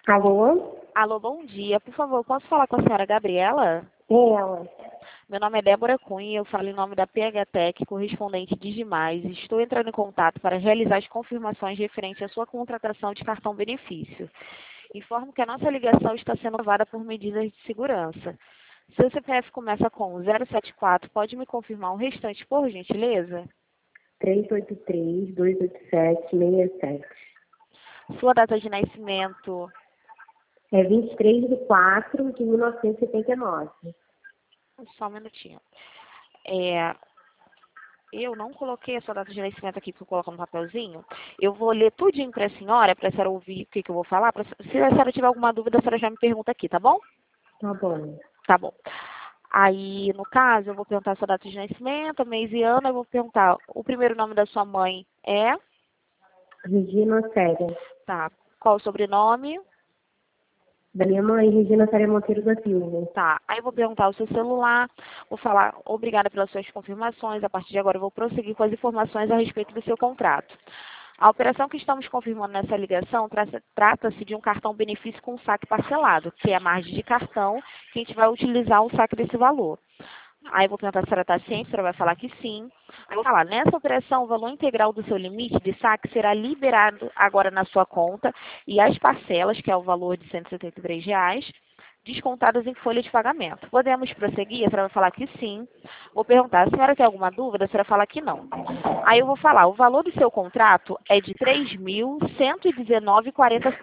Alô? Alô, bom dia. Por favor, posso falar com a senhora Gabriela? Ela. Meu nome é Débora Cunha, eu falo em nome da PHTEC, correspondente de Digimais. Estou entrando em contato para realizar as confirmações referentes à sua contratação de cartão benefício. Informo que a nossa ligação está sendo gravada por medidas de segurança. Seu CPF começa com 074, pode me confirmar o restante, por gentileza? 383-287-67. Sua data de nascimento? É 23/4/1979. Só um minutinho. É, eu não coloquei a sua data de nascimento aqui para colocar no papelzinho. Eu vou ler tudinho para a senhora ouvir o que eu vou falar. Se a senhora tiver alguma dúvida, a senhora já me pergunta aqui, tá bom? Tá bom. Tá bom. Aí, no caso, eu vou perguntar a sua data de nascimento, mês e ano. Eu vou perguntar o primeiro nome da sua mãe é? Regina Célia. Tá. Qual o sobrenome? Da minha mãe, Regina Célia Monteiro da Silva. Tá. Aí eu vou perguntar o seu celular. Vou falar obrigada pelas suas confirmações. A partir de agora eu vou prosseguir com as informações a respeito do seu contrato. A operação que estamos confirmando nessa ligação trata-se de um cartão benefício com saque parcelado, que é a margem de cartão que a gente vai utilizar o saque desse valor. Aí eu vou perguntar se a senhora está ciente, a senhora vai falar que sim. Aí eu vou falar, nessa operação, o valor integral do seu limite de saque será liberado agora na sua conta e as parcelas, que é o valor de R$ 173, descontadas em folha de pagamento. Podemos prosseguir? A senhora vai falar que sim. Vou perguntar, a senhora tem alguma dúvida? A senhora fala que não. Aí eu vou falar, o valor do seu contrato é de R$ 3.119,40.